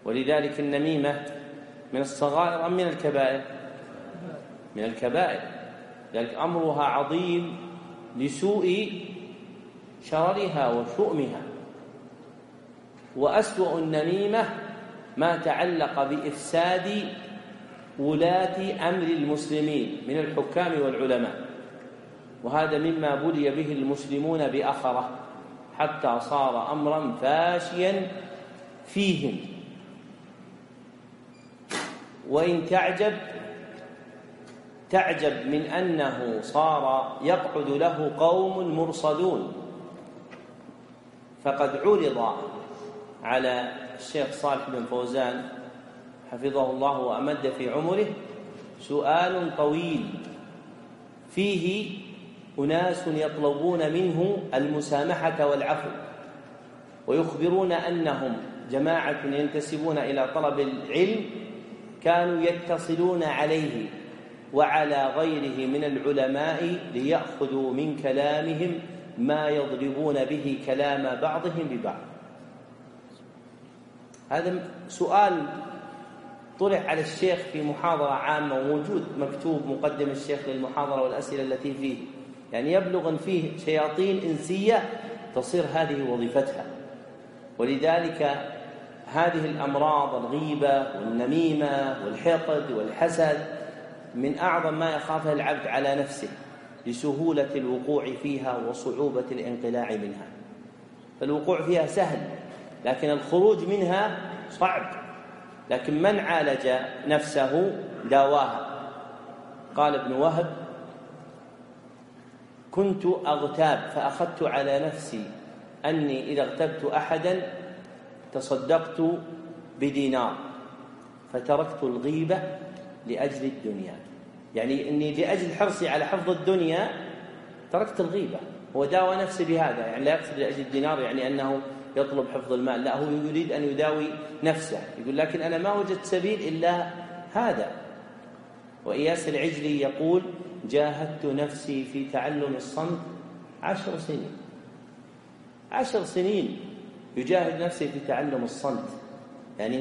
ولذلك النميمة من الصغائر أم من الكبائر؟ من الكبائر، ذلك أمرها عظيم لسوء شررها وشؤمها. وأسوأ النميمة ما تعلق بإفساد ولاة أمر المسلمين من الحكام والعلماء، وهذا مما بلي به المسلمون بأخره حتى صار أمرا فاشيا فيهم. وإن تعجب من أنه صار يقعد له قوم مرصدون. فقد عرض على الشيخ صالح بن فوزان حفظه الله وأمد في عمره سؤال طويل فيه أناس يطلبون منه المسامحة والعفو، ويخبرون أنهم جماعة ينتسبون إلى طلب العلم كانوا يتصلون عليه وعلى غيره من العلماء ليأخذوا من كلامهم ما يضربون به كلام بعضهم ببعض. هذا سؤال طرح على الشيخ في محاضرة عامة وموجود مكتوب مقدم الشيخ للمحاضرة والأسئلة التي فيه، يعني يبلغ فيه شياطين إنسية تصير هذه وظيفتها. ولذلك هذه الأمراض الغيبة والنميمة والحقد والحسد من أعظم ما يخافها العبد على نفسه لسهولة الوقوع فيها وصعوبة الانقلاع منها. فالوقوع فيها سهل لكن الخروج منها صعب، لكن من عالج نفسه داواها. قال ابن وهب: كنت أغتاب فأخذت على نفسي أني إذا اغتبت أحدا تصدقت بدينار فتركت الغيبة لأجل الدنيا، يعني أني لأجل حرصي على حفظ الدنيا تركت الغيبة. هو داوى نفسه بهذا، يعني لا يقصد لأجل الدينار يعني أنه يطلب حفظ المال، لا، هو يريد أن يداوي نفسه، يقول لكن أنا ما وجدت سبيل إلا هذا. وإياس العجلي يقول: جاهدت نفسي في تعلم الصمت 10 سنين. 10 سنين يجاهد نفسه في تعلم الصمت، يعني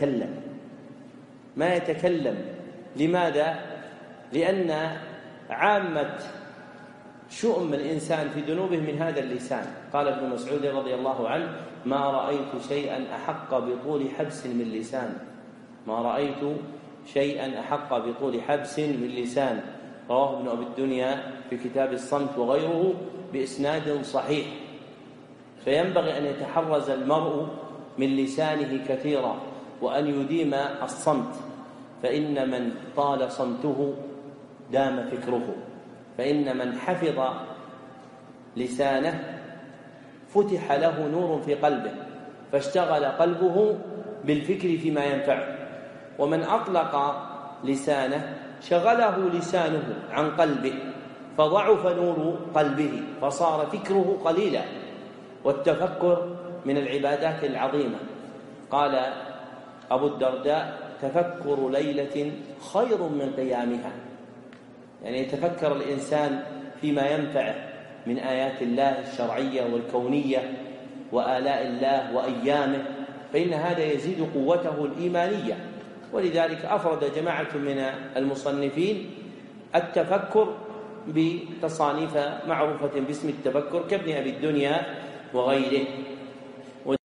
ما يتكلم. لماذا؟ لأن عامة شؤم الإنسان في ذنوبه من هذا اللسان. قال ابن مسعود رضي الله عنه: ما رأيت شيئا أحق بطول حبس من لسان، ما رأيت شيئا أحق بطول حبس من لسان. رواه ابن أبي الدنيا في كتاب الصمت وغيره بإسناد صحيح. فينبغي أن يتحرز المرء من لسانه كثيرا وأن يديم الصمت، فإن من طال صمته دام فكره، فإن من حفظ لسانه فتح له نور في قلبه فاشتغل قلبه بالفكر فيما ينفعه، ومن أطلق لسانه شغله لسانه عن قلبه فضعف نور قلبه فصار فكره قليلا. والتفكر من العبادات العظيمة. قال أبو الدرداء: تفكر ليلة خير من قيامها، يعني يتفكر الإنسان فيما ينفعه من آيات الله الشرعية والكونية وآلاء الله وأيامه، فإن هذا يزيد قوته الإيمانية. ولذلك أفرد جماعة من المصنفين التفكر بتصانيف معروفة باسم التفكر كابن أبي الدنيا وغيره.